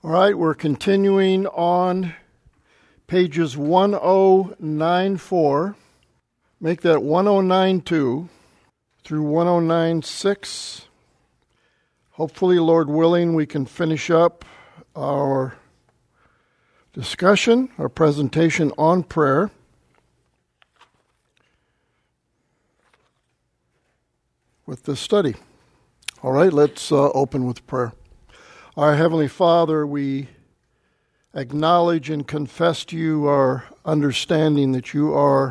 All right, we're continuing on pages 1094. Make that 1092 through 1096. Hopefully, Lord willing, we can finish up our discussion, our presentation on prayer. With this study. All right, let's open with prayer. Our Heavenly Father, we acknowledge and confess to you our understanding that you are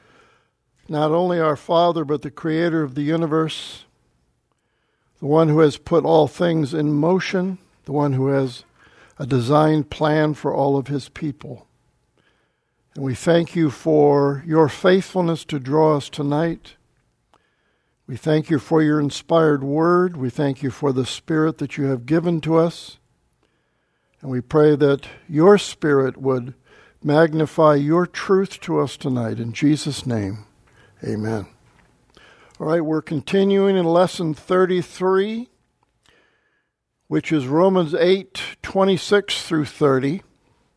not only our Father, but the Creator of the universe, the one who has put all things in motion, the one who has a designed plan for all of His people. And we thank you for your faithfulness to draw us tonight. We thank you for your inspired word. We thank you for the Spirit that you have given to us. And we pray that your Spirit would magnify your truth to us tonight. In Jesus' name, amen. All right, we're continuing in lesson 33, which is Romans 8:26 through 30. In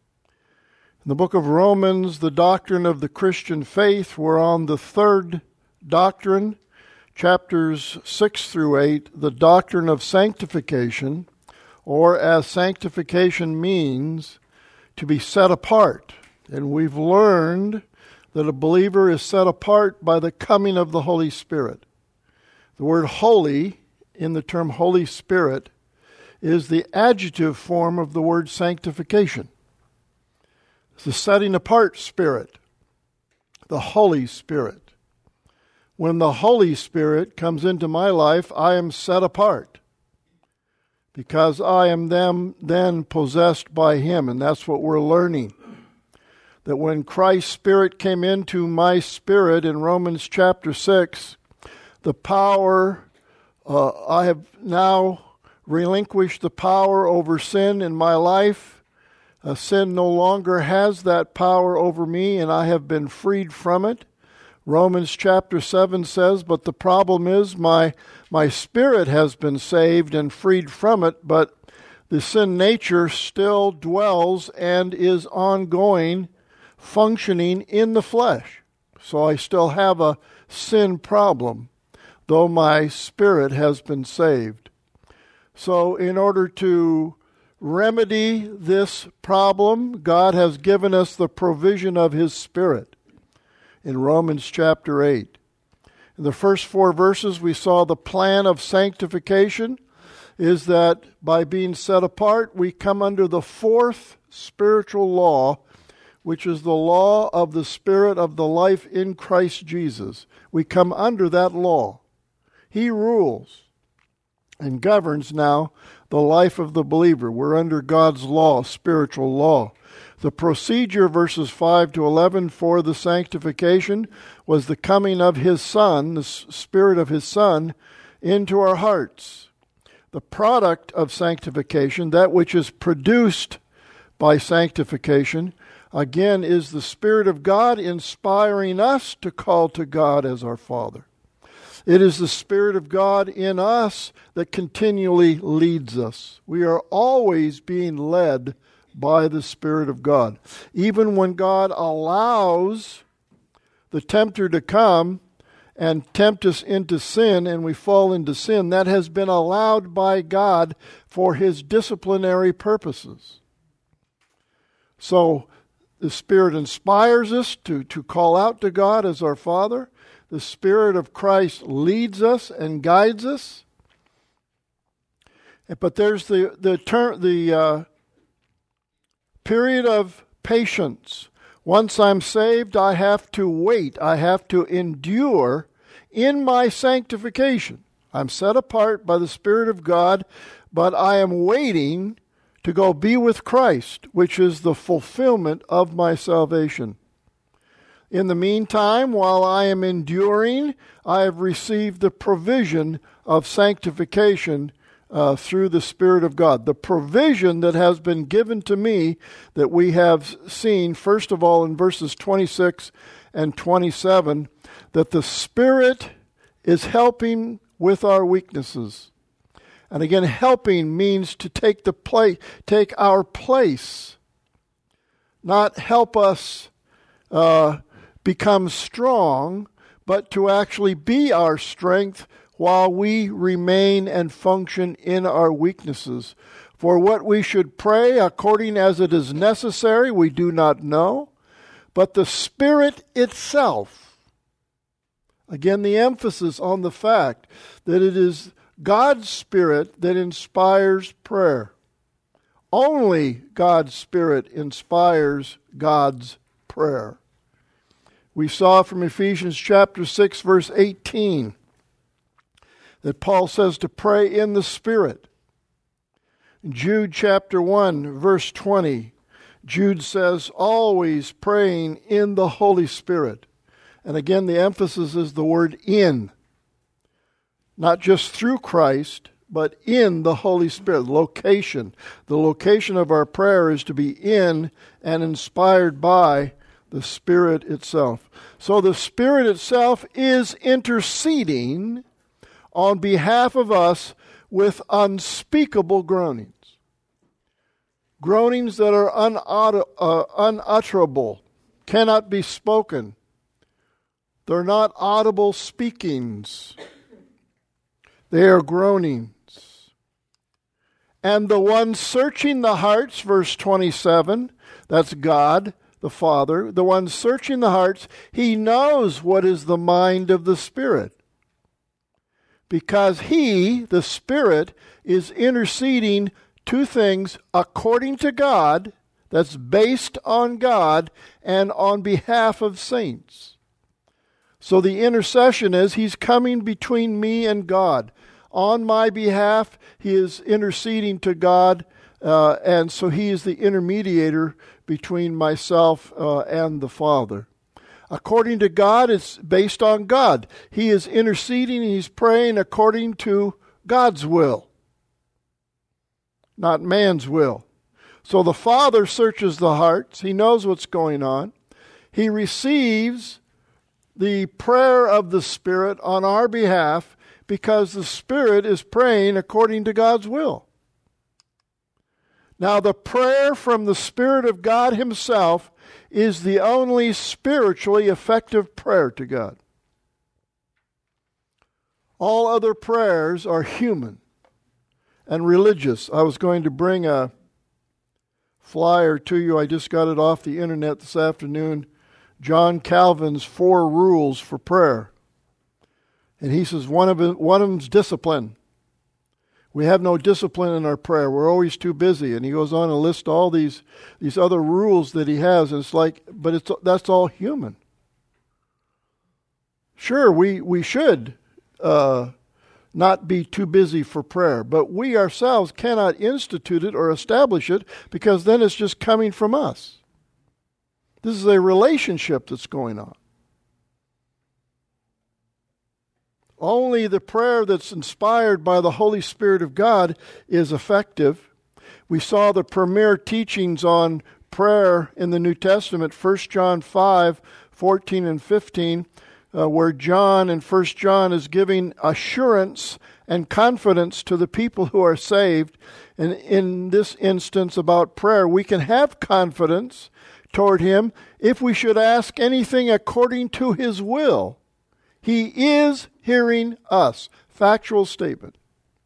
the book of Romans, the doctrine of the Christian faith, we're on the third doctrine, chapters 6 through 8, the doctrine of sanctification, or as sanctification means, to be set apart. And we've learned that a believer is set apart by the coming of the Holy Spirit. The word holy, in the term Holy Spirit, is the adjective form of the word sanctification. It's the setting apart spirit, the Holy Spirit. When the Holy Spirit comes into my life, I am set apart because I am then possessed by Him. And that's what we're learning. That when Christ's Spirit came into my spirit in Romans chapter 6, the power, I have now relinquished the power over sin in my life. Sin no longer has that power over me, and I have been freed from it. Romans chapter 7 says, but the problem is my spirit has been saved and freed from it, but the sin nature still dwells and is ongoing, functioning in the flesh. So I still have a sin problem, though my spirit has been saved. So in order to remedy this problem, God has given us the provision of His Spirit. In Romans chapter 8. In the first 4 verses, we saw the plan of sanctification is that by being set apart, we come under the fourth spiritual law, which is the law of the Spirit of the life in Christ Jesus. We come under that law. He rules and governs now the life of the believer. We're under God's law, spiritual law. The procedure, verses 5 to 11, for the sanctification was the coming of His Son, the Spirit of His Son, into our hearts. The product of sanctification, that which is produced by sanctification, again, is the Spirit of God inspiring us to call to God as our Father. It is the Spirit of God in us that continually leads us. We are always being led by the Spirit of God. Even when God allows the tempter to come and tempt us into sin and we fall into sin, that has been allowed by God for His disciplinary purposes. So the Spirit inspires us to call out to God as our Father. The Spirit of Christ leads us and guides us. But there's the period of patience. Once I'm saved, I have to wait. I have to endure in my sanctification. I'm set apart by the Spirit of God, but I am waiting to go be with Christ, which is the fulfillment of my salvation. In the meantime, while I am enduring, I have received the provision of sanctification through the Spirit of God. The provision that has been given to me that we have seen, first of all, in verses 26 and 27, that the Spirit is helping with our weaknesses. And again, helping means to take our place, not help us become strong, but to actually be our strength while we remain and function in our weaknesses. For what we should pray according as it is necessary, we do not know, but the Spirit itself. Again, the emphasis on the fact that it is God's Spirit that inspires prayer. Only God's Spirit inspires God's prayer. We saw from Ephesians chapter 6, verse 18, that Paul says to pray in the Spirit. In Jude chapter 1, verse 20, Jude says, always praying in the Holy Spirit. And again, the emphasis is the word in. Not just through Christ, but in the Holy Spirit. Location. The location of our prayer is to be in and inspired by the Spirit itself. So the Spirit itself is interceding on behalf of us with unspeakable groanings. Groanings that are unutterable, cannot be spoken. They're not audible speakings. They are groanings. And the one searching the hearts, verse 27, that's God, the Father, the one searching the hearts, he knows what is the mind of the Spirit. Because he, the Spirit, is interceding two things according to God, that's based on God, and on behalf of saints. So the intercession is he's coming between me and God. On my behalf, he is interceding to God, and so he is the intermediator between myself and the Father. According to God, it's based on God. He is interceding, he's praying according to God's will, not man's will. So the Father searches the hearts. He knows what's going on. He receives the prayer of the Spirit on our behalf because the Spirit is praying according to God's will. Now, the prayer from the Spirit of God Himself is the only spiritually effective prayer to God. All other prayers are human and religious. I was going to bring a flyer to you. I just got it off the internet this afternoon. John Calvin's 4 rules for prayer. And he says one of them's discipline. We have no discipline in our prayer. We're always too busy. And he goes on and lists all these other rules that he has. And it's like, but that's all human. Sure, we should not be too busy for prayer, but we ourselves cannot institute it or establish it because then it's just coming from us. This is a relationship that's going on. Only the prayer that's inspired by the Holy Spirit of God is effective. We saw the premier teachings on prayer in the New Testament, 1 John 5, 14 and 15, where John in 1 John is giving assurance and confidence to the people who are saved. And in this instance about prayer, we can have confidence toward Him if we should ask anything according to His will. He is hearing us. Factual statement.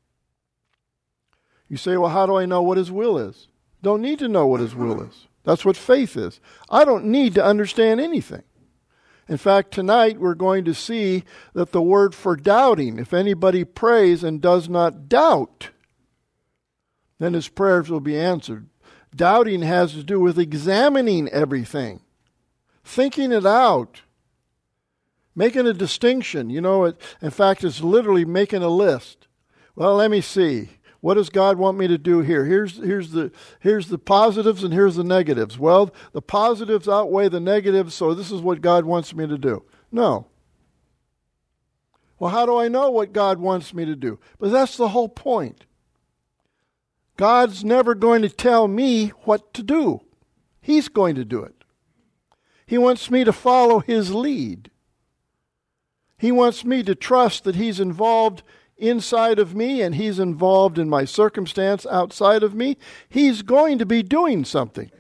You say, well, how do I know what His will is? Don't need to know what His will is. That's what faith is. I don't need to understand anything. In fact, tonight we're going to see that the word for doubting, if anybody prays and does not doubt, then his prayers will be answered. Doubting has to do with examining everything, thinking it out, making a distinction. In fact, it's literally making a list. Well, let me see. What does God want me to do here? Here's the positives and here's the negatives. Well, the positives outweigh the negatives, so this is what God wants me to do. No. Well, how do I know what God wants me to do? But that's the whole point. God's never going to tell me what to do. He's going to do it. He wants me to follow His lead. He wants me to trust that He's involved inside of me and He's involved in my circumstance outside of me, He's going to be doing something.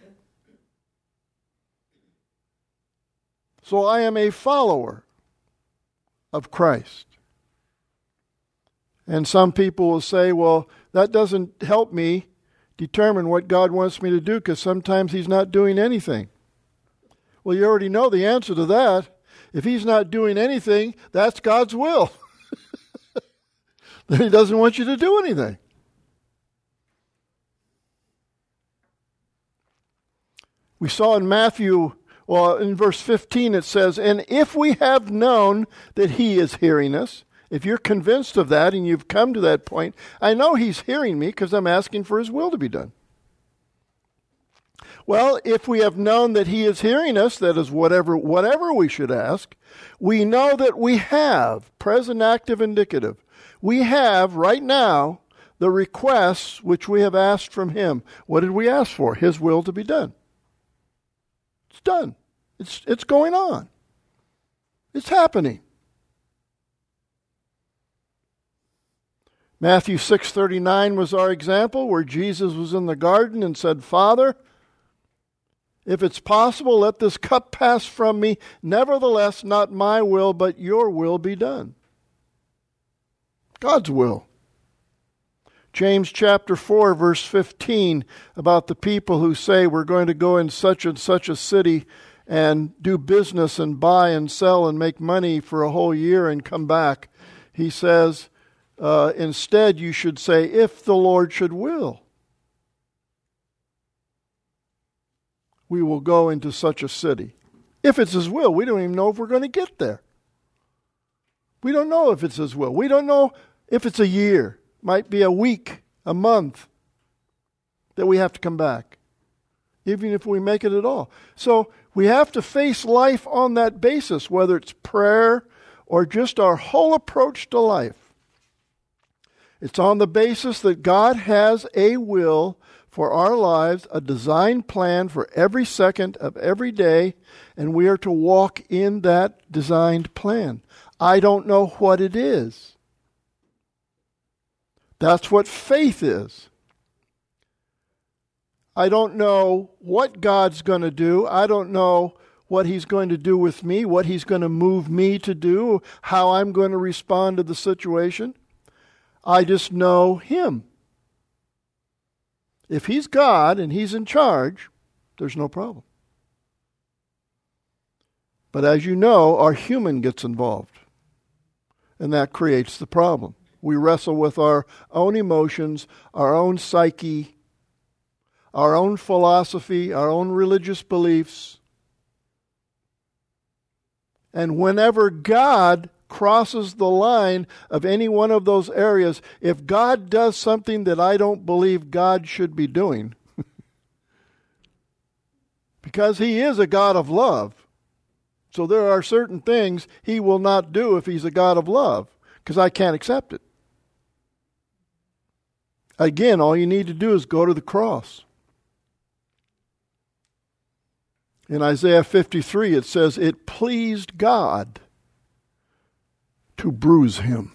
So I am a follower of Christ. And some people will say, well, that doesn't help me determine what God wants me to do because sometimes He's not doing anything. Well, you already know the answer to that. If He's not doing anything, that's God's will. Then He doesn't want you to do anything. We saw in Matthew, in verse 15 it says, and if we have known that He is hearing us, if you're convinced of that and you've come to that point, I know He's hearing me because I'm asking for His will to be done. Well, if we have known that He is hearing us, that is whatever we should ask, we know that we have, present active indicative, we have right now the requests which we have asked from Him. What did we ask for? His will to be done. It's done. It's going on. It's happening. Matthew 6:39 was our example where Jesus was in the garden and said, Father, if it's possible, let this cup pass from me. Nevertheless, not my will, but your will be done. God's will. James chapter 4, verse 15, about the people who say we're going to go in such and such a city and do business and buy and sell and make money for a whole year and come back. He says, instead you should say, if the Lord should will, we will go into such a city. If it's His will, we don't even know if we're going to get there. We don't know if it's His will. We don't know if it's a year. Might be a week, a month that we have to come back, even if we make it at all. So we have to face life on that basis, whether it's prayer or just our whole approach to life. It's on the basis that God has a will for our lives, a design plan for every second of every day, and we are to walk in that designed plan. I don't know what it is. That's what faith is. I don't know what God's going to do. I don't know what He's going to do with me, what He's going to move me to do, how I'm going to respond to the situation. I just know Him. If He's God and He's in charge, there's no problem. But as you know, our human gets involved, and that creates the problem. We wrestle with our own emotions, our own psyche, our own philosophy, our own religious beliefs. And whenever God crosses the line of any one of those areas, if God does something that I don't believe God should be doing, because He is a God of love, so there are certain things He will not do if He's a God of love, because I can't accept it. Again, all you need to do is go to the cross. In Isaiah 53, it says, it pleased God to bruise Him.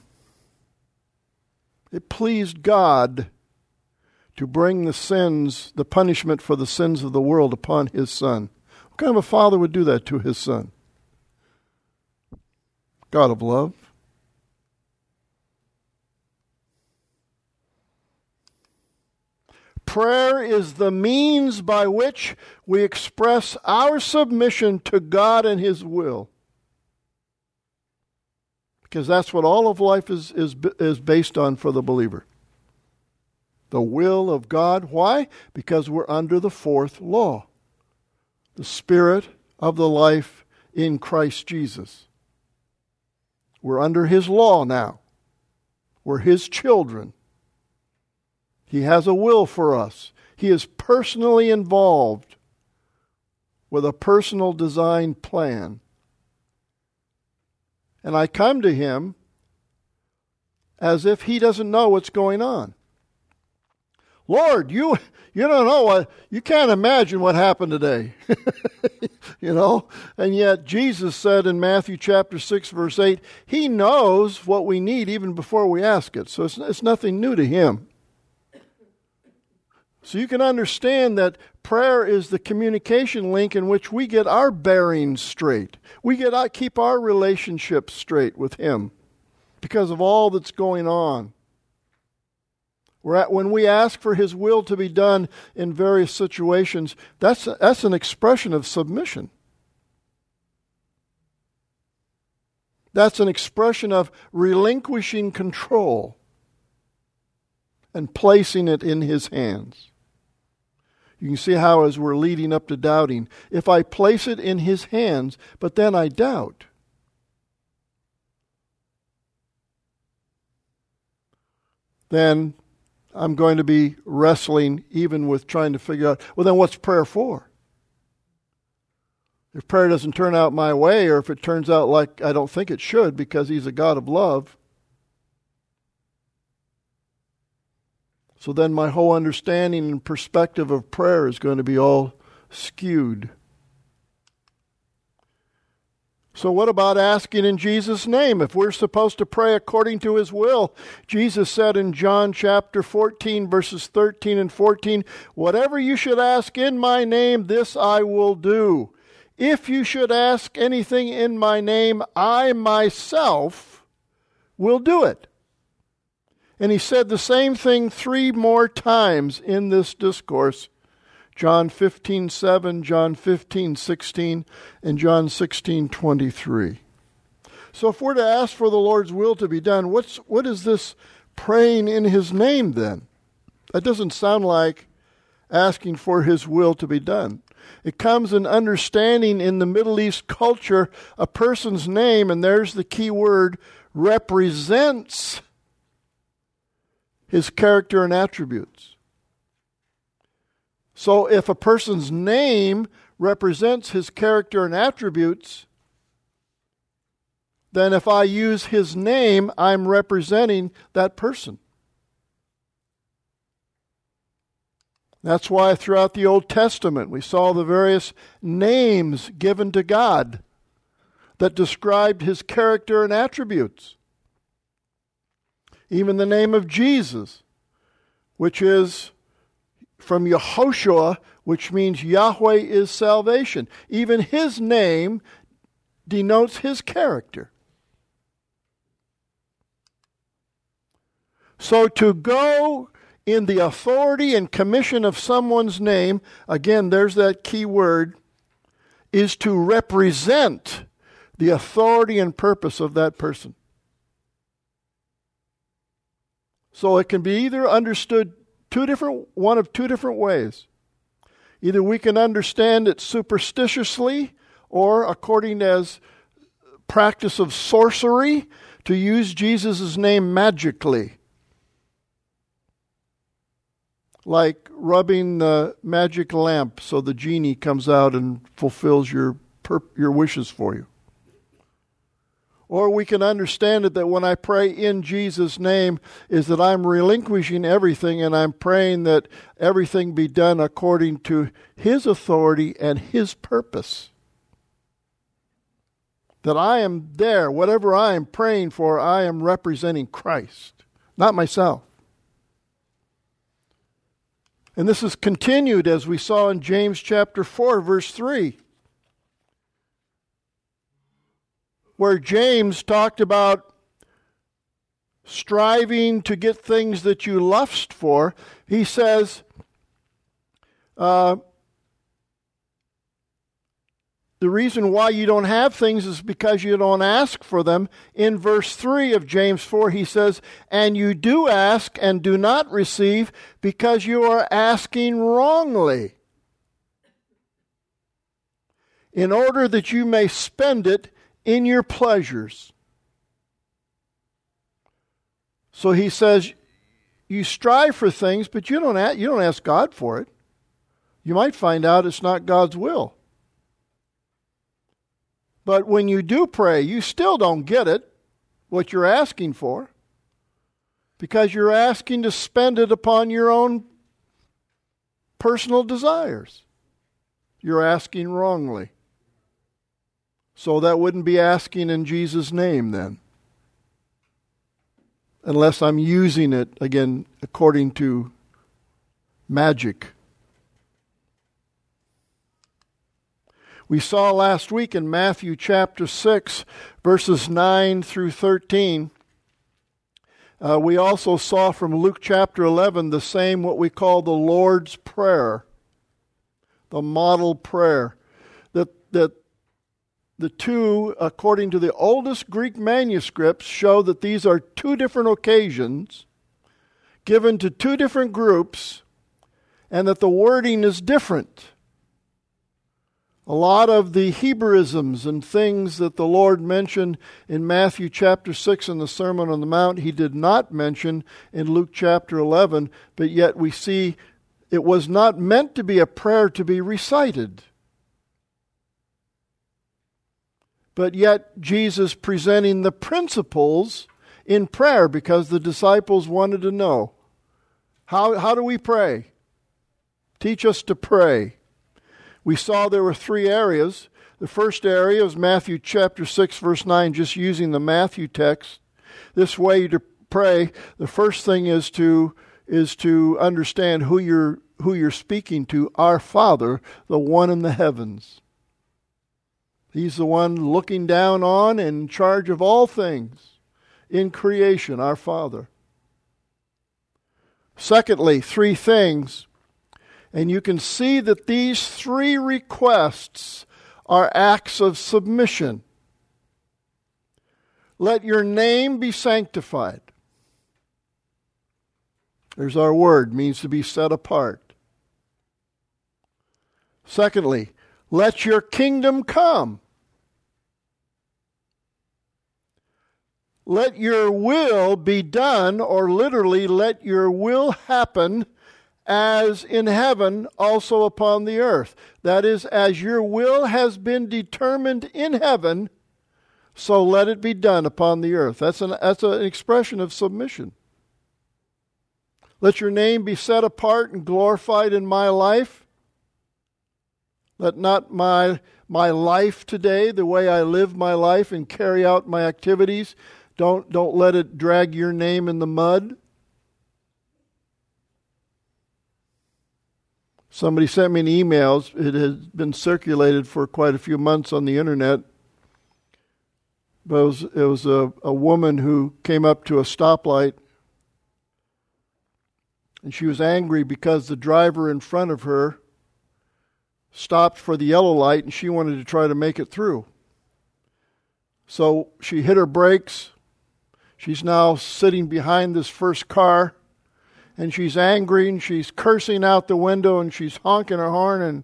It pleased God to bring the punishment for the sins of the world upon His Son. What kind of a father would do that to his son? God of love. Prayer is the means by which we express our submission to God and His will. Because that's what all of life is based on for the believer. The will of God. Why? Because we're under the fourth law. The spirit of the life in Christ Jesus. We're under His law now. We're His children. He has a will for us. He is personally involved with a personal design plan. And I come to Him as if He doesn't know what's going on. Lord, you don't know what, you can't imagine what happened today. And yet Jesus said in Matthew chapter 6, verse 8, He knows what we need even before we ask it. So it's nothing new to Him. So you can understand that prayer is the communication link in which we get our bearings straight. We keep our relationship straight with Him because of all that's going on. When we ask for His will to be done in various situations, that's an expression of submission. That's an expression of relinquishing control and placing it in His hands. You can see how as we're leading up to doubting, if I place it in His hands, but then I doubt, then I'm going to be wrestling even with trying to figure out, well, then what's prayer for? If prayer doesn't turn out my way, or if it turns out like I don't think it should because He's a God of love, so then my whole understanding and perspective of prayer is going to be all skewed. So what about asking in Jesus' name? If we're supposed to pray according to His will, Jesus said in John chapter 14, verses 13 and 14, whatever you should ask in my name, this I will do. If you should ask anything in my name, I myself will do it. And He said the same thing 3 more times in this discourse. John 15:7, John 15:16, and John 16:23. So if we're to ask for the Lord's will to be done, what is this praying in His name then? That doesn't sound like asking for His will to be done. It comes in understanding in the Middle East culture, a person's name, and there's the key word, represents his character and attributes. So if a person's name represents his character and attributes, then if I use his name, I'm representing that person. That's why throughout the Old Testament we saw the various names given to God that described His character and attributes. Even the name of Jesus, which is from Yehoshua, which means Yahweh is salvation. Even His name denotes His character. So to go in the authority and commission of someone's name, again, there's that key word, is to represent the authority and purpose of that person. So it can be either understood one of two different ways. Either we can understand it superstitiously, or according as practice of sorcery, to use Jesus' name magically. Like rubbing the magic lamp so the genie comes out and fulfills your wishes for you. Or we can understand it that when I pray in Jesus' name is that I'm relinquishing everything and I'm praying that everything be done according to His authority and His purpose. That I am there, whatever I am praying for, I am representing Christ, not myself. And this is continued as we saw in James chapter 4, verse 3. Where James talked about striving to get things that you lust for. He says, the reason why you don't have things is because you don't ask for them. In verse 3 of James 4, he says, and you do ask and do not receive because you are asking wrongly, in order that you may spend it in your pleasures. So he says, you strive for things, but you don't ask God for it. You might find out it's not God's will. But when you do pray, you still don't get it, what you're asking for, because you're asking to spend it upon your own personal desires. You're asking wrongly. So that wouldn't be asking in Jesus' name then. Unless I'm using it, again, according to magic. We saw last week in Matthew chapter 6, verses 9 through 13. We also saw from Luke chapter 11 the same, what we call the Lord's Prayer, the model prayer. That the two, according to the oldest Greek manuscripts, show that these are two different occasions given to two different groups, and that the wording is different. A lot of the Hebrewisms and things that the Lord mentioned in Matthew chapter 6 in the Sermon on the Mount, He did not mention in Luke chapter 11, but yet we see it was not meant to be a prayer to be recited. But yet Jesus presenting the principles in prayer, because the disciples wanted to know, how do we pray? Teach us to pray. We saw there were three areas. The first area is Matthew chapter 6, verse 9, just using the Matthew text. This way to pray, the first thing is to understand who you're speaking to, our Father, the one in the heavens. He's the one looking down on and in charge of all things in creation, our Father. Secondly, three things. And you can see that these three requests are acts of submission. Let your name be sanctified. There's our word, means to be set apart. Secondly, let your kingdom come. Let your will be done, or literally, let your will happen as in heaven, also upon the earth. That is, as your will has been determined in heaven, so let it be done upon the earth. That's an expression of submission. Let your name be set apart and glorified in my life. Let not my life today, the way I live my life and carry out my activities, don't let it drag your name in the mud. Somebody sent me an email. It has been circulated for quite a few months on the internet. But it was a woman who came up to a stoplight, and she was angry because the driver in front of her stopped for the yellow light, and she wanted to try to make it through. So she hit her brakes. She's now sitting behind this first car, and she's angry, and she's cursing out the window, and she's honking her horn, and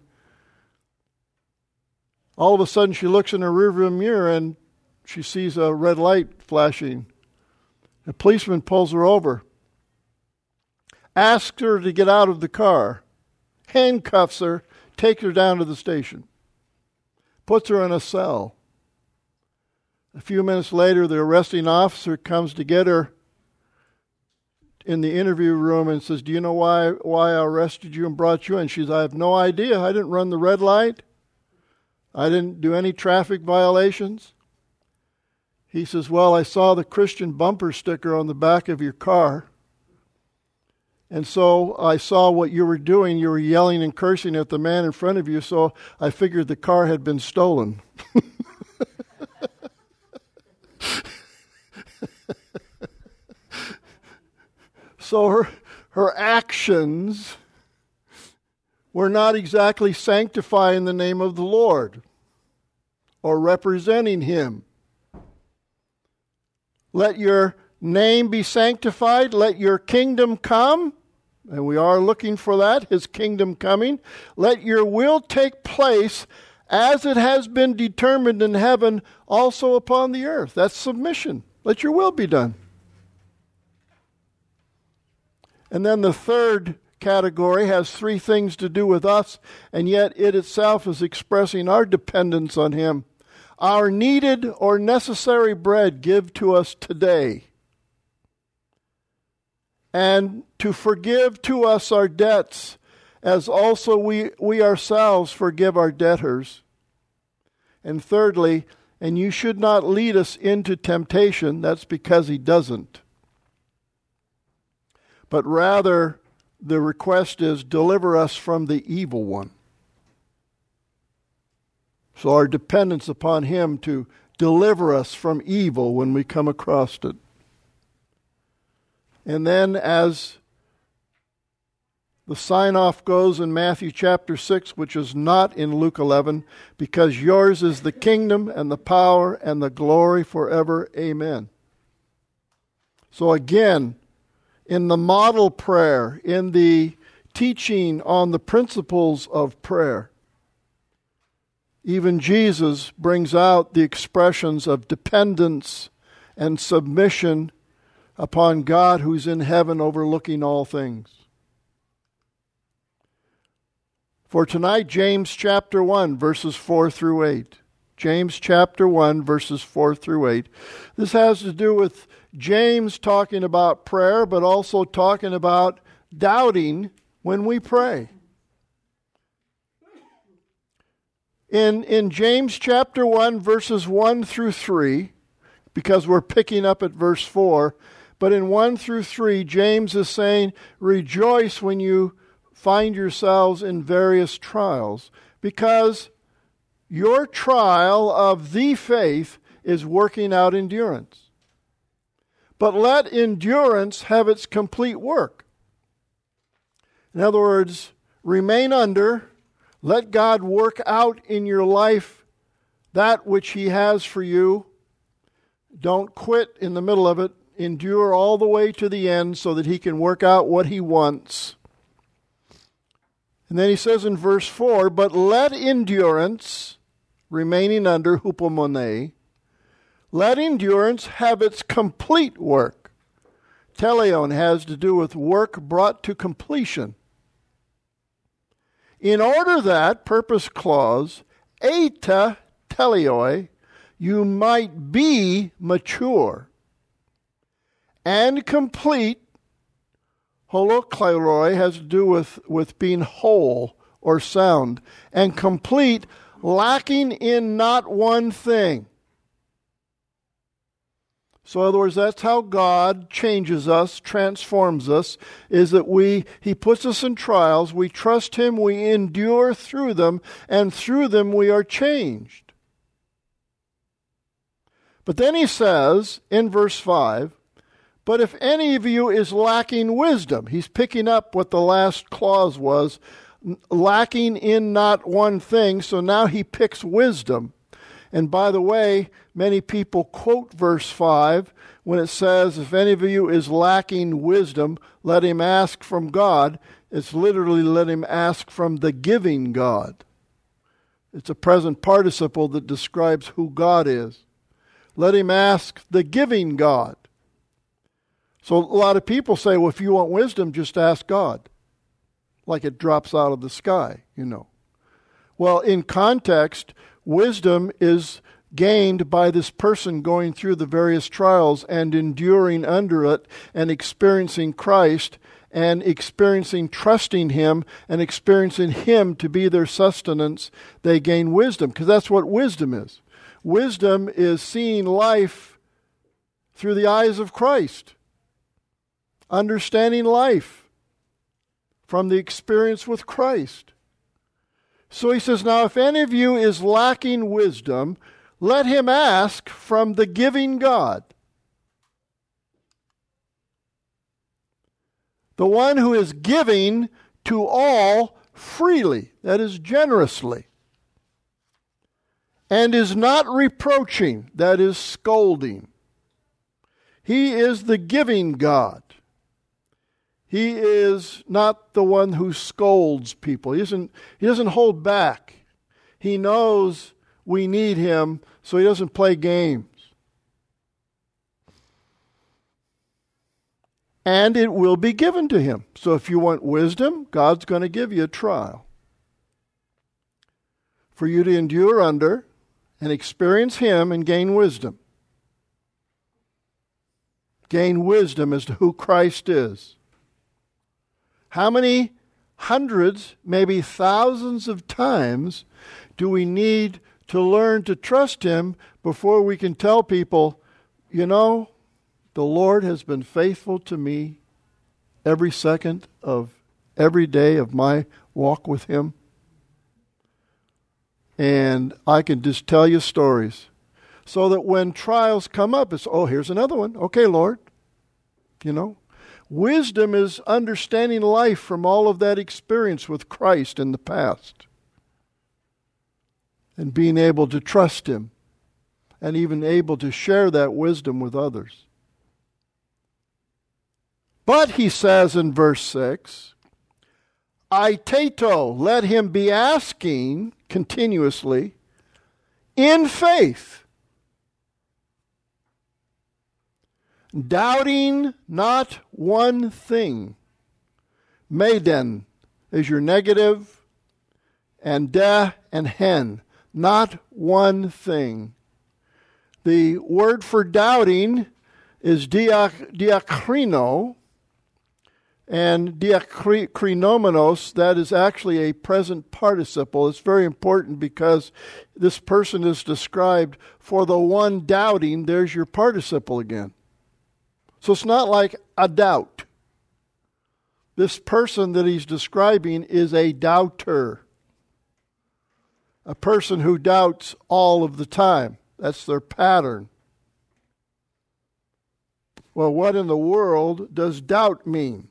all of a sudden she looks in her rearview mirror, and she sees a red light flashing. A policeman pulls her over, asks her to get out of the car, handcuffs her, takes her down to the station, puts her in a cell. A few minutes later, the arresting officer comes to get her in the interview room and says, "Do you know why I arrested you and brought you in?" She says, "I have no idea. I didn't run the red light. I didn't do any traffic violations." He says, "Well, I saw the Christian bumper sticker on the back of your car. And so I saw what you were doing. You were yelling and cursing at the man in front of you, so I figured the car had been stolen." So her actions were not exactly sanctifying the name of the Lord or representing Him. Let your name be sanctified. Let your kingdom come. And we are looking for that, His kingdom coming. Let your will take place as it has been determined in heaven, also upon the earth. That's submission. Let your will be done. And then the third category has three things to do with us, and yet it itself is expressing our dependence on Him. Our needed or necessary bread give to us today, and to forgive to us our debts as also we ourselves forgive our debtors. And thirdly, and you should not lead us into temptation. That's because he doesn't. But rather, the request is, deliver us from the evil one. So our dependence upon him to deliver us from evil when we come across it. And then as the sign-off goes in Matthew chapter 6, which is not in Luke 11, because yours is the kingdom and the power and the glory forever. Amen. So again, in the model prayer, in the teaching on the principles of prayer, even Jesus brings out the expressions of dependence and submission upon God who's in heaven overlooking all things. For tonight, James chapter 1, verses 4 through 8. James chapter 1, verses 4 through 8. This has to do with James talking about prayer, but also talking about doubting when we pray. In James chapter 1, verses 1 through 3, because we're picking up at verse 4, but in 1 through 3, James is saying, rejoice when you find yourselves in various trials, because your trial of the faith is working out endurance. But let endurance have its complete work. In other words, remain under, let God work out in your life that which he has for you. Don't quit in the middle of it. Endure all the way to the end so that he can work out what he wants. And then he says in verse 4, but let endurance, remaining under, hupomone, let endurance have its complete work. Teleon has to do with work brought to completion. In order that, purpose clause, eta teleoi, you might be mature and complete. Holokleroi has to do with being whole or sound, and complete, lacking in not one thing. So in other words, that's how God changes us, transforms us, is that he puts us in trials, we trust him, we endure through them, and through them we are changed. But then he says in verse 5, but if any of you is lacking wisdom, he's picking up what the last clause was, lacking in not one thing, so now he picks wisdom. And by the way, many people quote verse 5 when it says, if any of you is lacking wisdom, let him ask from God. It's literally let him ask from the giving God. It's a present participle that describes who God is. Let him ask the giving God. So a lot of people say, well, if you want wisdom, just ask God. Like it drops out of the sky, you know. Well, in context, wisdom is gained by this person going through the various trials and enduring under it and experiencing Christ and experiencing trusting him and experiencing him to be their sustenance. They gain wisdom, because that's what wisdom is. Wisdom is seeing life through the eyes of Christ. Understanding life from the experience with Christ. So he says, now if any of you is lacking wisdom, let him ask from the giving God. The one who is giving to all freely, that is generously, and is not reproaching, that is scolding. He is the giving God. He is not the one who scolds people. He doesn't hold back. He knows we need him, so he doesn't play games. And it will be given to him. So if you want wisdom, God's going to give you a trial for you to endure under and experience him and gain wisdom. Gain wisdom as to who Christ is. How many hundreds, maybe thousands of times do we need to learn to trust Him before we can tell people, you know, the Lord has been faithful to me every second of every day of my walk with Him? And I can just tell you stories. So that when trials come up, it's, oh, here's another one. Okay, Lord. You know, wisdom is understanding life from all of that experience with Christ in the past. And being able to trust Him. And even able to share that wisdom with others. But he says in verse 6, Aiteto, let him be asking continuously in faith, doubting not one thing. Maiden is your negative, and de and hen, not one thing. The word for doubting is diakrino, and diakrinomenos, that is actually a present participle. It's very important because this person is described for the one doubting. There's your participle again. So it's not like a doubt. This person that he's describing is a doubter. A person who doubts all of the time. That's their pattern. Well, what in the world does doubt mean?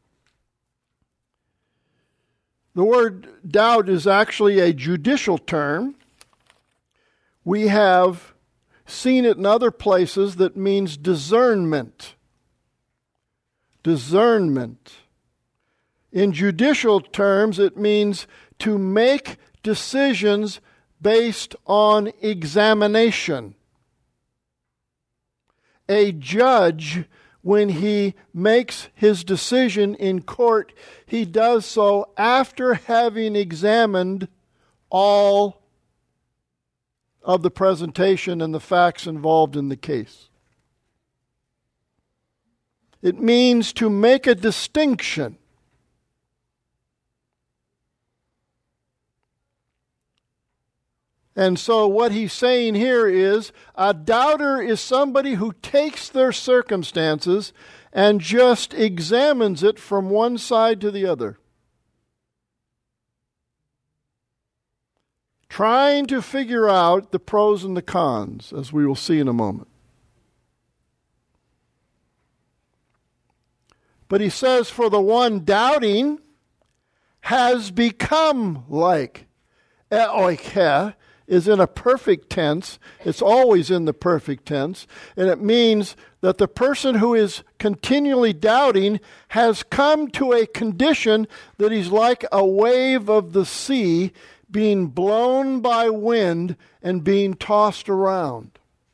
The word doubt is actually a judicial term. We have seen it in other places that means discernment. Discernment. In judicial terms, it means to make decisions based on examination. A judge, when he makes his decision in court, he does so after having examined all of the presentation and the facts involved in the case. It means to make a distinction. And so what he's saying here is a doubter is somebody who takes their circumstances and just examines it from one side to the other. Trying to figure out the pros and the cons, as we will see in a moment. But he says, for the one doubting has become like eoike, is in a perfect tense. It's always in the perfect tense. And it means that the person who is continually doubting has come to a condition that he's like a wave of the sea being blown by wind and being tossed around.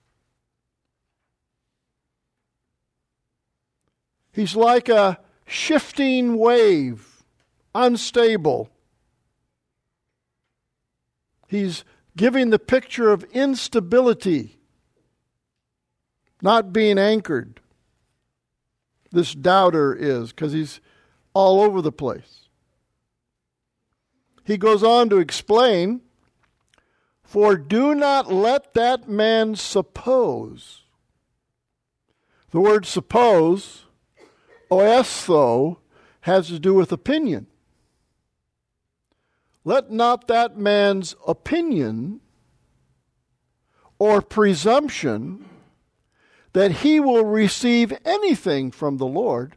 He's like a shifting wave, unstable. He's giving the picture of instability, not being anchored. This doubter is, because he's all over the place. He goes on to explain, for do not let that man suppose. The word suppose, oestho, has to do with opinion. Let not that man's opinion or presumption that he will receive anything from the Lord.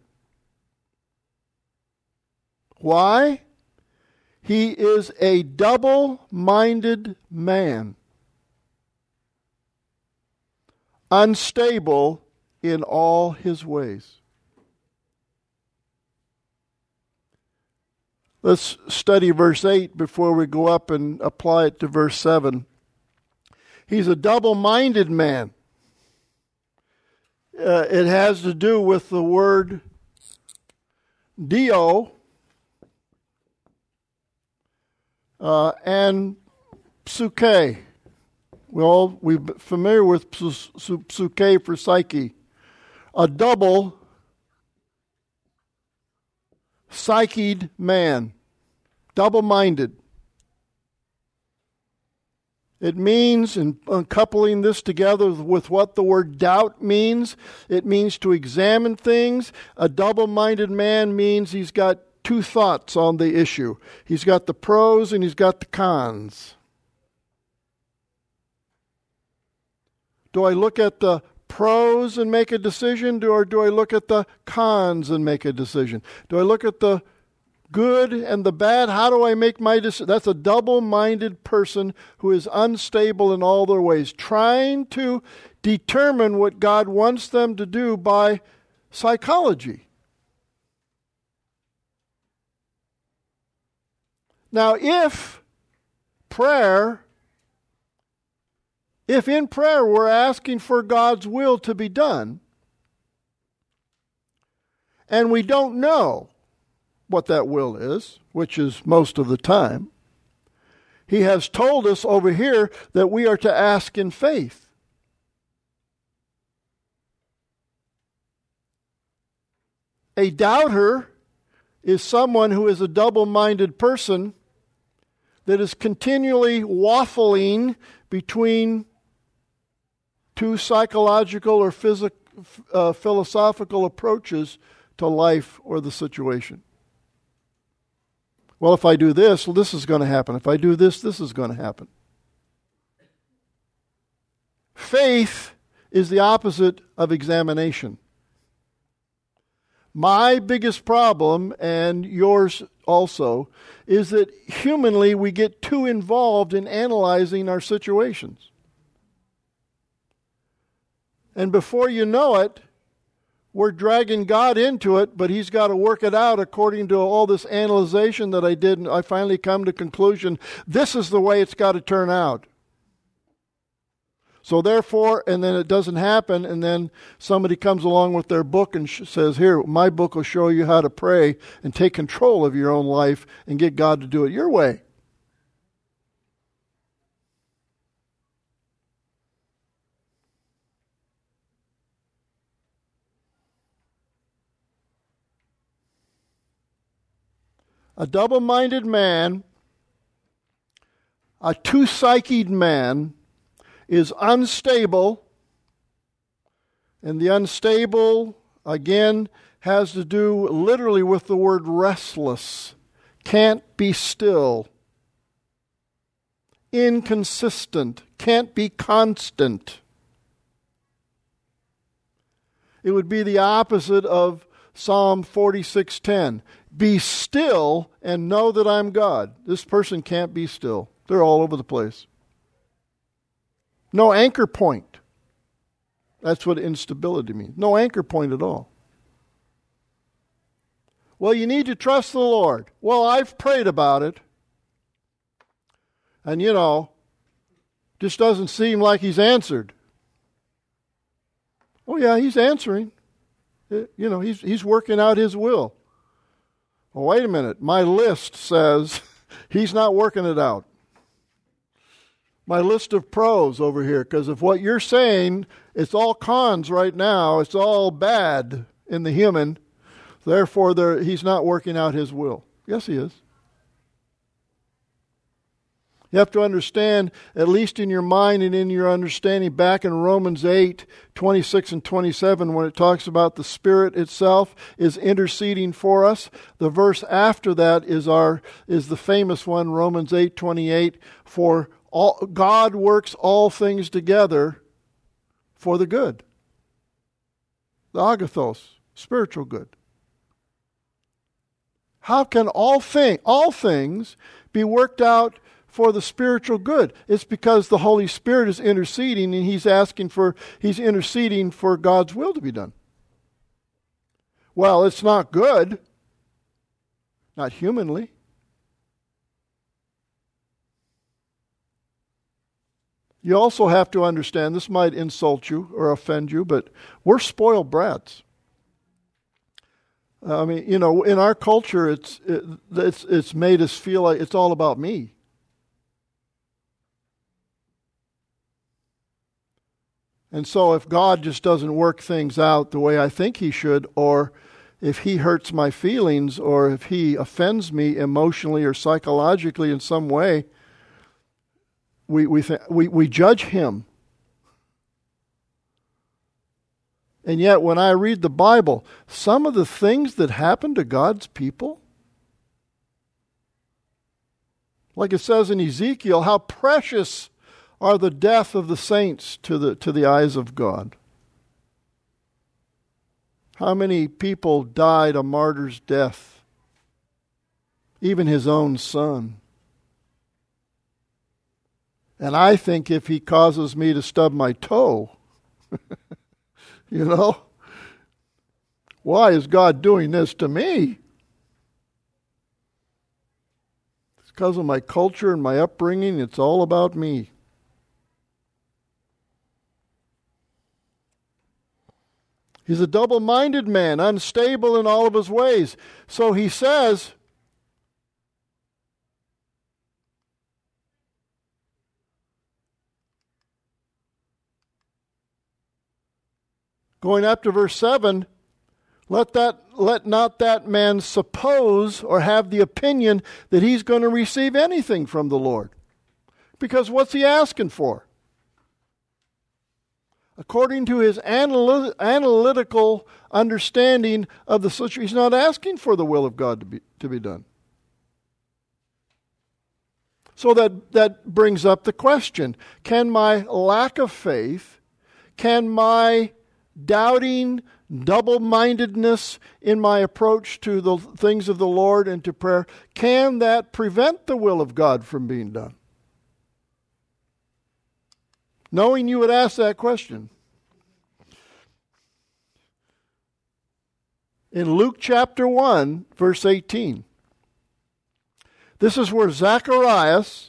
Why? He is a double-minded man, unstable in all his ways. Let's study verse 8 before we go up and apply it to verse 7. He's a double-minded man. It has to do with the word dio and psuche. We're familiar with psuche for psyche. A double psychied man. Double-minded. It means, in coupling this together with what the word doubt means, it means to examine things. A double-minded man means he's got two thoughts on the issue. He's got the pros and he's got the cons. Do I look at the pros and make a decision, or do I look at the cons and make a decision? Do I look at the good and the bad? How do I make my decision? That's a double-minded person who is unstable in all their ways, trying to determine what God wants them to do by psychology. Now, if in prayer we're asking for God's will to be done, and we don't know what that will is, which is most of the time, He has told us over here that we are to ask in faith. A doubter is someone who is a double-minded person that is continually waffling between two psychological or philosophical approaches to life or the situation. Well, if I do this, well, this is going to happen. If I do this, this is going to happen. Faith is the opposite of examination. My biggest problem, and yours also, is that humanly we get too involved in analyzing our situations. And before you know it, we're dragging God into it, but He's got to work it out according to all this analyzation that I did, and I finally come to conclusion, this is the way it's got to turn out. So therefore, and then it doesn't happen, and then somebody comes along with their book and says, here, my book will show you how to pray and take control of your own life and get God to do it your way. A double-minded man, a two-psyched man, is unstable, and the unstable, again, has to do literally with the word restless, can't be still, inconsistent, can't be constant. It would be the opposite of Psalm 46:10. Be still and know that I'm God. This person can't be still. They're all over the place. No anchor point. That's what instability means. No anchor point at all. Well, you need to trust the Lord. Well, I've prayed about it. And just doesn't seem like He's answered. Oh yeah, He's answering. He's working out His will. Well, wait a minute. My list says He's not working it out. My list of pros over here, because of what you're saying, it's all cons right now. It's all bad in the human. Therefore, He's not working out His will. Yes, He is. You have to understand, at least in your mind and in your understanding, back in Romans 8:26 and 27, when it talks about the Spirit itself is interceding for us. The verse after that is the famous one, Romans 8:28, for God works all things together for the good. The agathos, spiritual good. How can all things be worked out for the spiritual good? It's because the Holy Spirit is interceding, and He's interceding for God's will to be done. Well, it's not good. Not humanly. You also have to understand, this might insult you or offend you, but we're spoiled brats. I mean, in our culture, it's made us feel like it's all about me. And so if God just doesn't work things out the way I think He should, or if he hurts my feelings or if he offends me emotionally or psychologically in some way, we judge him. And yet when I read the Bible, some of the things that happen to God's people, like it says in Ezekiel, how precious are the death of the saints to the eyes of God. How many people died a martyr's death? Even his own son. And I think if he causes me to stub my toe, you know, why is God doing this to me? It's because of my culture and my upbringing. It's all about me. He's a double-minded man, unstable in all of his ways. So he says, going up to verse 7, let not that man suppose or have the opinion that he's going to receive anything from the Lord. Because what's he asking for? According to his analytical understanding of the situation, he's not asking for the will of God to be done. So that brings up the question, can my lack of faith, can my doubting, double-mindedness in my approach to the things of the Lord and to prayer, can that prevent the will of God from being done? Knowing you would ask that question. In Luke chapter 1, verse 18, this is where Zacharias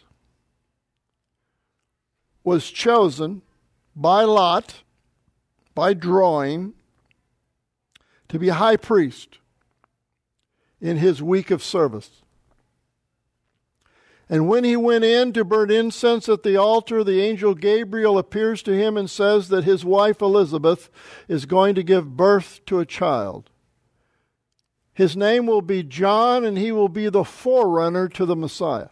was chosen by lot, by drawing, to be high priest in his week of service. And when he went in to burn incense at the altar, the angel Gabriel appears to him and says that his wife Elizabeth is going to give birth to a child. His name will be John, and he will be the forerunner to the Messiah.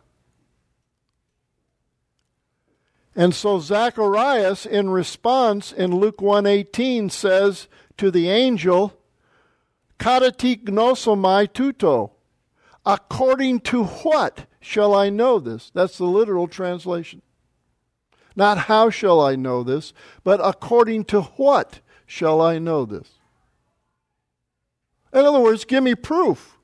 And so Zacharias, in response, in Luke 1:18, says to the angel, "Katatik gnosomai tuto." According to what shall I know this? That's the literal translation. Not how shall I know this, but according to what shall I know this? In other words, give me proof.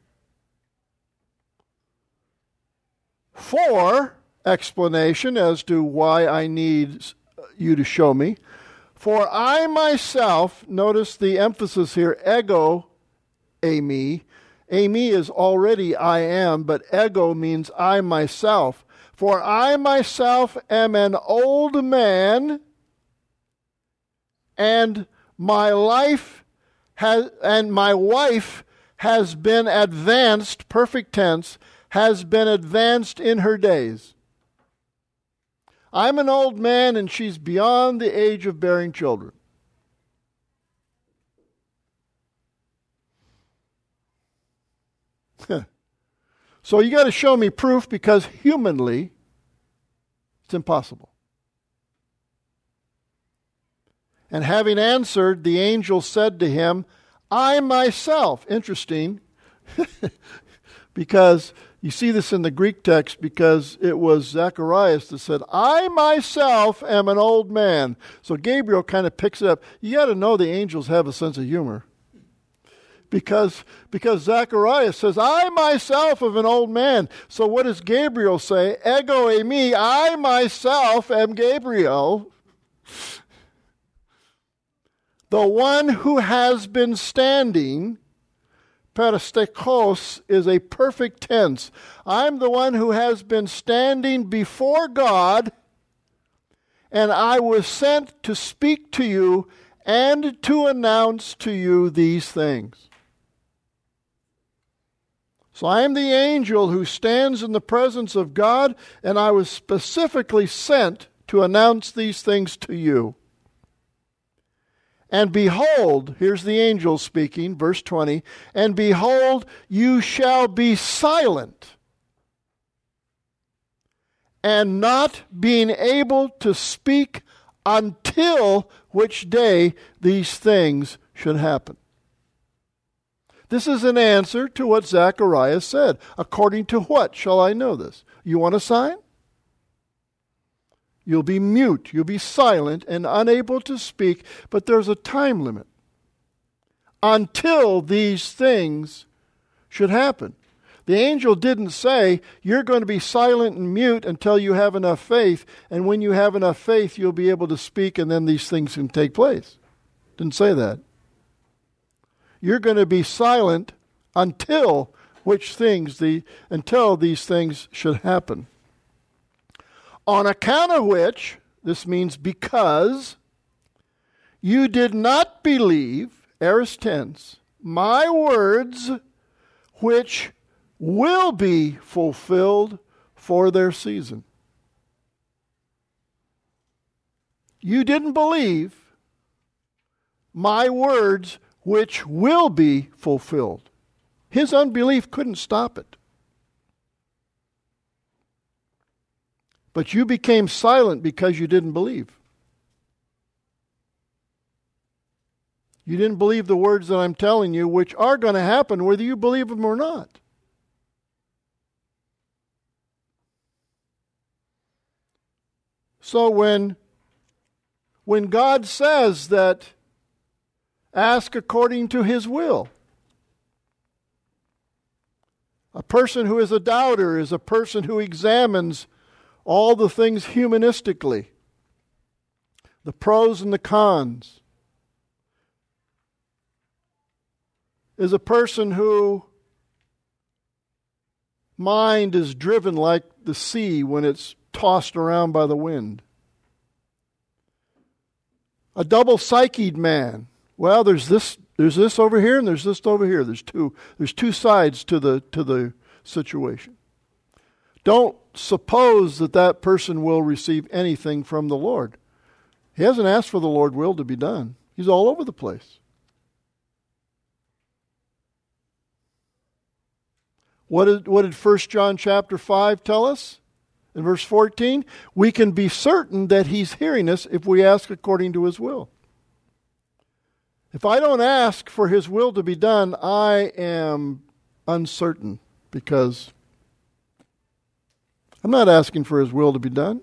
For explanation as to why I need you to show me. For I myself, notice the emphasis here, ego, eimi. Eimi is already I am, but ego means I myself. For I myself am an old man, and my wife has been advanced, perfect tense, has been advanced in her days. I'm an old man, and she's beyond the age of bearing children. So you got to show me proof, because humanly it's impossible. And having answered, the angel said to him, I myself, interesting, because you see this in the Greek text, because it was Zacharias that said, I myself am an old man. So Gabriel kind of picks it up. You got to know the angels have a sense of humor. Because Zacharias says, I myself am an old man. So what does Gabriel say? Ego eimi, I myself am Gabriel, the one who has been standing. Peristekos is a perfect tense. I'm the one who has been standing before God, and I was sent to speak to you and to announce to you these things. So I am the angel who stands in the presence of God, and I was specifically sent to announce these things to you. And behold, here's the angel speaking, verse 20, and behold, you shall be silent, and not being able to speak until which day these things should happen. This is an answer to what Zechariah said. According to what shall I know this? You want a sign? You'll be mute, you'll be silent and unable to speak, but there's a time limit. Until these things should happen. The angel didn't say, you're going to be silent and mute until you have enough faith, and when you have enough faith, you'll be able to speak, and then these things can take place. Didn't say that. You're going to be silent until until these things should happen. On account of which, this means because, you did not believe, aorist tense, my words, which will be fulfilled for their season. You didn't believe my words, which will be fulfilled. His unbelief couldn't stop it. But you became silent because you didn't believe. You didn't believe the words that I'm telling you, which are going to happen whether you believe them or not. So when God says that ask according to His will, a person who is a doubter is a person who examines all the things humanistically, the pros and the cons, is a person who mind is driven like the sea when it's tossed around by the wind. A double-psyched man. Well, there's this over here and there's this over here. There's two sides to the situation. Don't suppose that person will receive anything from the Lord. He hasn't asked for the Lord's will to be done. He's all over the place. What did 1 John chapter 5 tell us? In verse 14, we can be certain that He's hearing us if we ask according to His will. If I don't ask for His will to be done, I am uncertain because I'm not asking for His will to be done.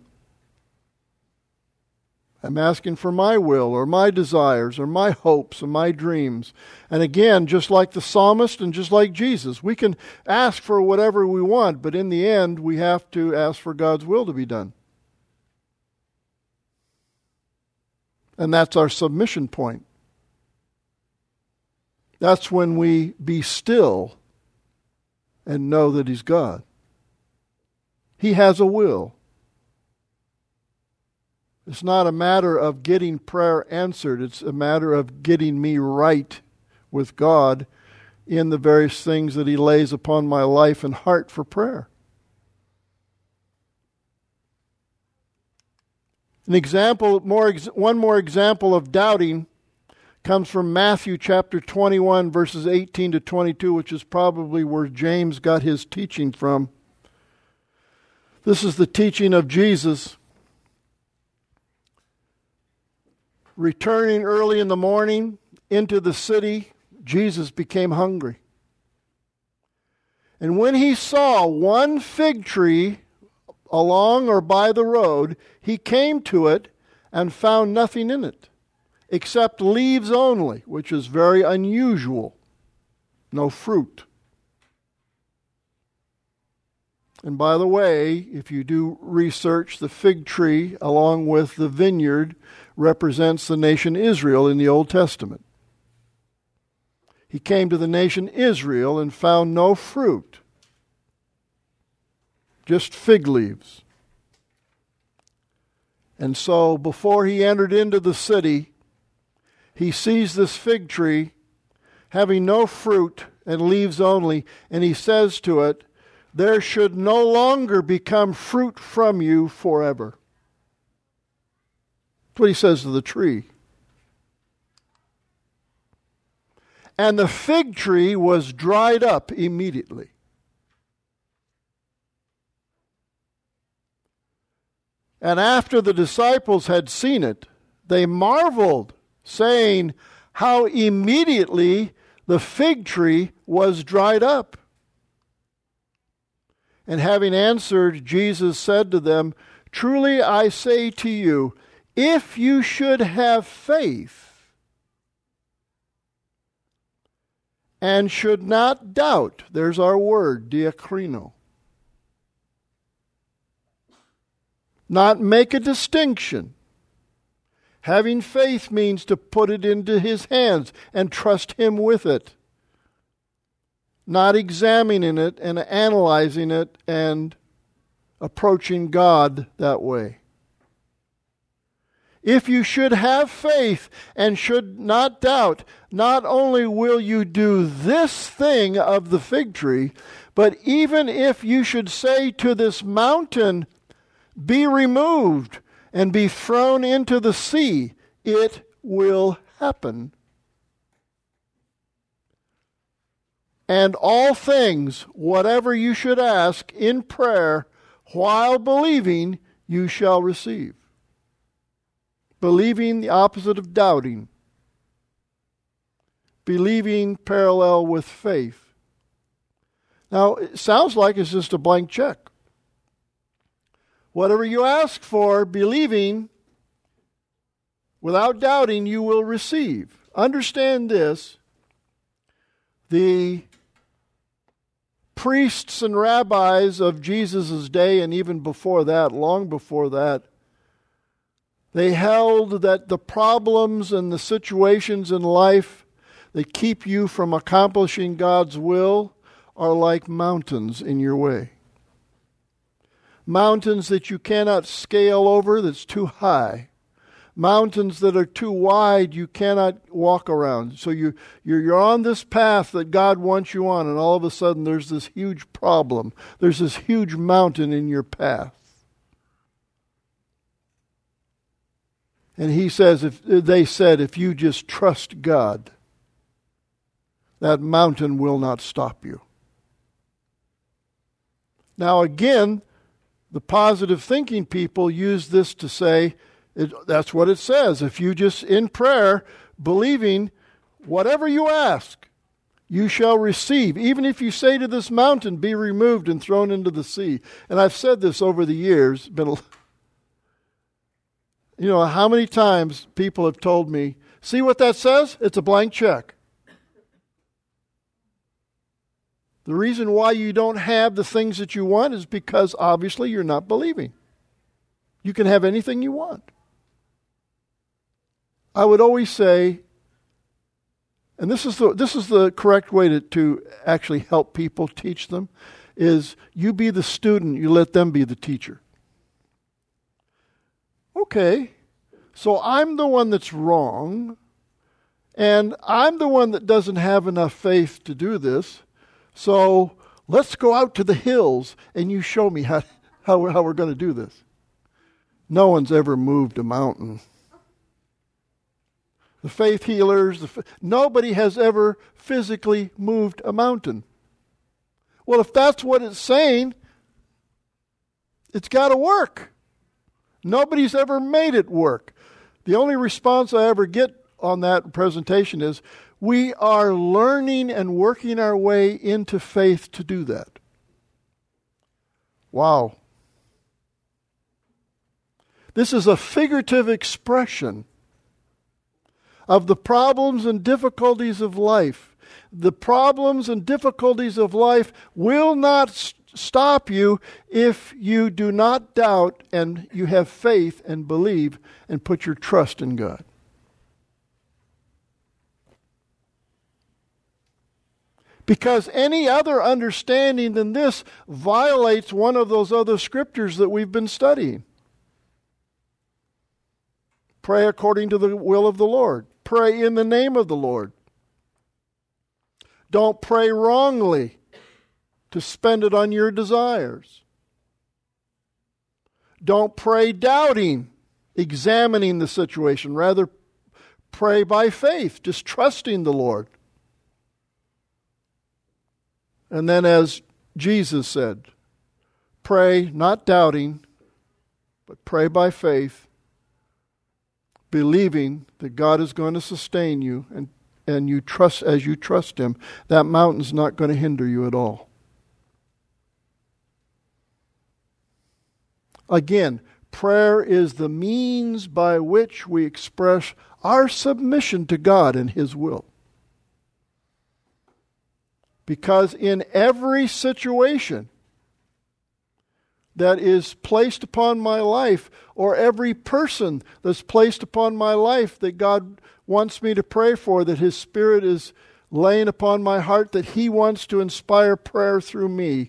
I'm asking for my will or my desires or my hopes and my dreams. And again, just like the psalmist and just like Jesus, we can ask for whatever we want, but in the end, we have to ask for God's will to be done. And that's our submission point. That's when we be still and know that He's God. He has a will. It's not a matter of getting prayer answered. It's a matter of getting me right with God in the various things that He lays upon my life and heart for prayer. One more example of doubting comes from Matthew chapter 21, verses 18 to 22, which is probably where James got his teaching from. This is the teaching of Jesus. Returning early in the morning into the city, Jesus became hungry. And when He saw one fig tree along or by the road, He came to it and found nothing in it, except leaves only, which is very unusual. No fruit. And by the way, if you do research, the fig tree, along with the vineyard, represents the nation Israel in the Old Testament. He came to the nation Israel and found no fruit, just fig leaves. And so before He entered into the city, He sees this fig tree having no fruit and leaves only, and He says to it, there should no longer become fruit from you forever. That's what He says to the tree. and the fig tree was dried up immediately. And after the disciples had seen it, they marveled, saying, how immediately the fig tree was dried up. And having answered, Jesus said to them, truly I say to you, if you should have faith and should not doubt, there's our word, diakrino. Not make a distinction. Having faith means to put it into His hands and trust Him with it. Not examining it and analyzing it and approaching God that way. If you should have faith and should not doubt, not only will you do this thing of the fig tree, but even if you should say to this mountain, be removed and be thrown into the sea, it will happen. And all things, whatever you should ask in prayer, while believing, you shall receive. Believing, the opposite of doubting. Believing parallel with faith. Now, it sounds like it's just a blank check. Whatever you ask for, believing, without doubting, you will receive. Understand this. The priests and rabbis of Jesus' day, and even before that, long before that, they held that the problems and the situations in life that keep you from accomplishing God's will are like mountains in your way. Mountains that you cannot scale over, that's too high. Mountains that are too wide, you cannot walk around. So you're on this path that God wants you on, and all of a sudden there's this huge problem. There's this huge mountain in your path. And he says, if you just trust God, that mountain will not stop you. Now again, the positive thinking people use this to say, that's what it says. If you just, in prayer, believing, whatever you ask, you shall receive. Even if you say to this mountain, be removed and thrown into the sea. And I've said this over the years. You know, how many times people have told me, see what that says? It's a blank check. The reason why you don't have the things that you want is because obviously you're not believing. You can have anything you want. I would always say, and this is the correct way to actually help people, teach them, is you be the student, you let them be the teacher. Okay, so I'm the one that's wrong, and I'm the one that doesn't have enough faith to do this, so let's go out to the hills and you show me how we're going to do this. No one's ever moved a mountain. The faith healers, nobody has ever physically moved a mountain. Well, if that's what it's saying, it's got to work. Nobody's ever made it work. The only response I ever get on that presentation is, we are learning and working our way into faith to do that. Wow. This is a figurative expression of the problems and difficulties of life. The problems and difficulties of life will not stop you if you do not doubt and you have faith and believe and put your trust in God. Because any other understanding than this violates one of those other scriptures that we've been studying. Pray according to the will of the Lord. Pray in the name of the Lord. Don't pray wrongly to spend it on your desires. Don't pray doubting, examining the situation. Rather, pray by faith, just trusting the Lord. And then as Jesus said, pray not doubting, but pray by faith, believing that God is going to sustain you, and you trust as you trust Him, that mountain's not going to hinder you at all. Again, prayer is the means by which we express our submission to God and His will. Because in every situation that is placed upon my life, or every person that's placed upon my life that God wants me to pray for, that His Spirit is laying upon my heart, that He wants to inspire prayer through me,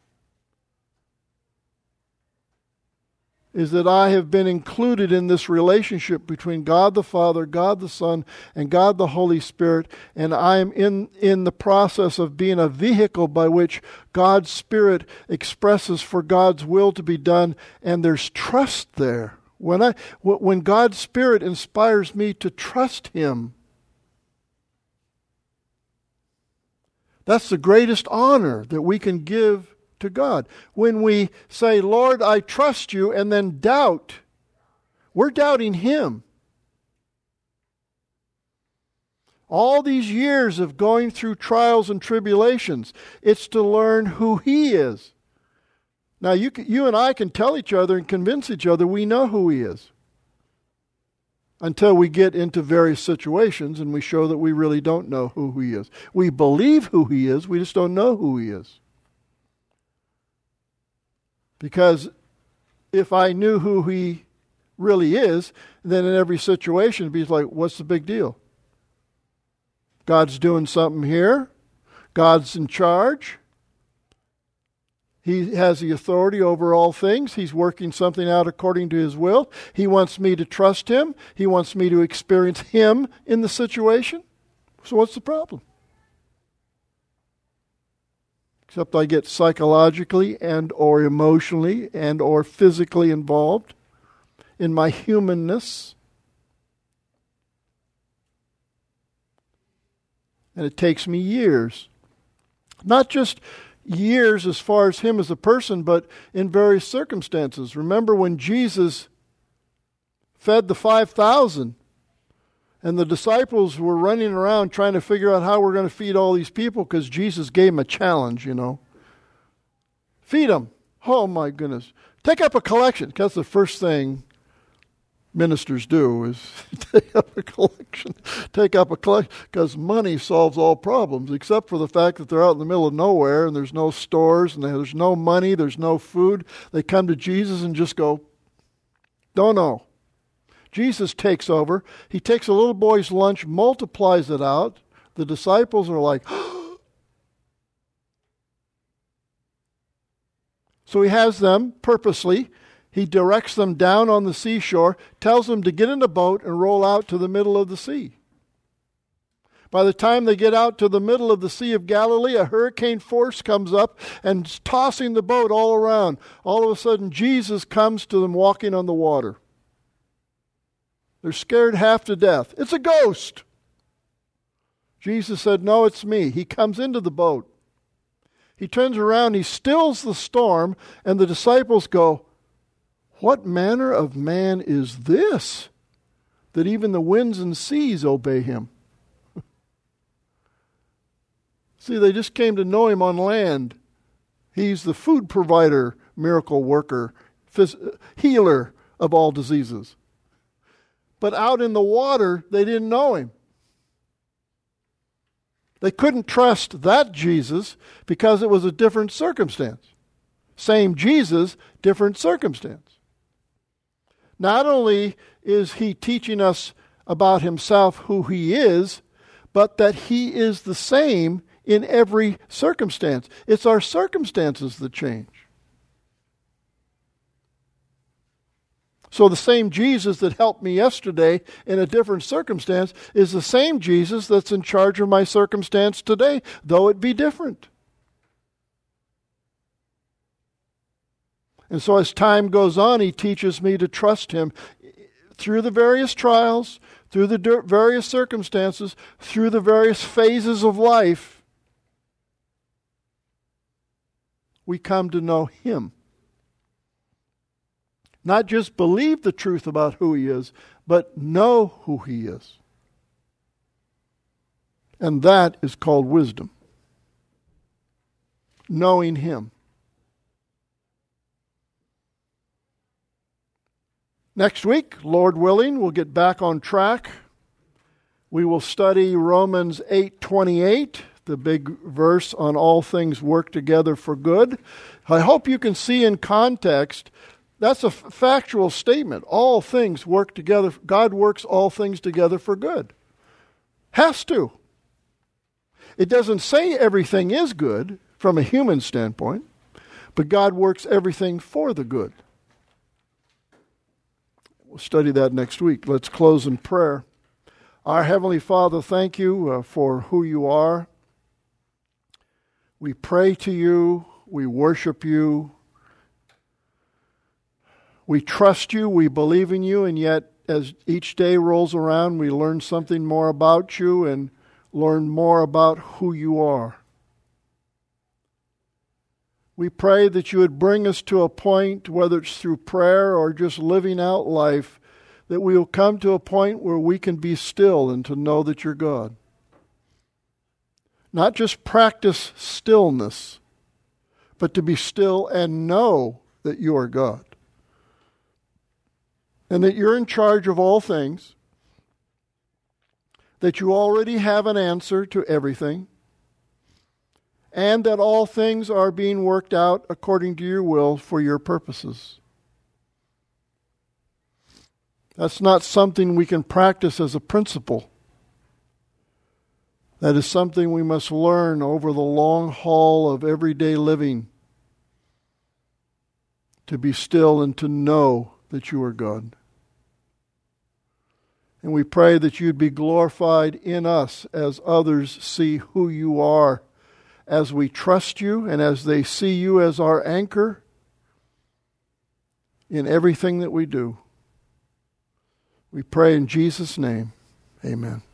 is that I have been included in this relationship between God the Father, God the Son, and God the Holy Spirit, and I am in the process of being a vehicle by which God's Spirit expresses for God's will to be done, and there's trust there. When God's Spirit inspires me to trust Him, that's the greatest honor that we can give to God. When we say, Lord, I trust you, and then doubt, we're doubting Him. All these years of going through trials and tribulations, it's to learn who He is. Now, you and I can tell each other and convince each other we know who He is, until we get into various situations and we show that we really don't know who He is. We believe who He is, we just don't know who He is. Because if I knew who He really is, then in every situation it'd be like, what's the big deal? God's doing something here. God's in charge. He has the authority over all things. He's working something out according to His will. He wants me to trust Him. He wants me to experience Him in the situation. So what's the problem? Except I get psychologically and or emotionally and or physically involved in my humanness. And it takes me years. Not just years as far as Him as a person, but in various circumstances. Remember when Jesus fed the 5,000 and the disciples were running around trying to figure out how we're going to feed all these people, because Jesus gave them a challenge, Feed them. Oh my goodness. Take up a collection. That's the first thing ministers do, is take up a collection. Take up a collection, because money solves all problems, except for the fact that they're out in the middle of nowhere and there's no stores and there's no money, there's no food. They come to Jesus and just go, don't know. Jesus takes over. He takes a little boy's lunch, multiplies it out. The disciples are like, so He has them purposely. He directs them down on the seashore, tells them to get in a boat and roll out to the middle of the sea. By the time they get out to the middle of the Sea of Galilee, a hurricane force comes up and is tossing the boat all around. All of a sudden, Jesus comes to them walking on the water. They're scared half to death. It's a ghost. Jesus said, no, it's me. He comes into the boat. He turns around, He stills the storm, and the disciples go, what manner of man is this, that even the winds and seas obey Him? See, they just came to know Him on land. He's the food provider, miracle worker, healer of all diseases. But out in the water, they didn't know Him. They couldn't trust that Jesus because it was a different circumstance. Same Jesus, different circumstance. Not only is He teaching us about Himself, who He is, but that He is the same in every circumstance. It's our circumstances that change. So the same Jesus that helped me yesterday in a different circumstance is the same Jesus that's in charge of my circumstance today, though it be different. And so as time goes on, He teaches me to trust Him through the various trials, through the various circumstances, through the various phases of life. we come to know Him. Not just believe the truth about who He is, but know who He is. And that is called wisdom. Knowing Him. Next week, Lord willing, we'll get back on track. We will study Romans 8:28, the big verse on all things work together for good. I hope you can see in context, that's a factual statement. All things work together. God works all things together for good. Has to. It doesn't say everything is good from a human standpoint, but God works everything for the good. We'll study that next week. Let's close in prayer. Our Heavenly Father, thank you for who you are. We pray to you. We worship you. We trust you. We believe in you. And yet, as each day rolls around, we learn something more about you and learn more about who you are. We pray that you would bring us to a point, whether it's through prayer or just living out life, that we will come to a point where we can be still and to know that you're God. Not just practice stillness, but to be still and know that you are God. And that you're in charge of all things, that you already have an answer to everything, and that all things are being worked out according to your will for your purposes. That's not something we can practice as a principle. That is something we must learn over the long haul of everyday living, to be still and to know that you are God. And we pray that you'd be glorified in us as others see who you are, as we trust you and as they see you as our anchor in everything that we do. We pray in Jesus' name. Amen.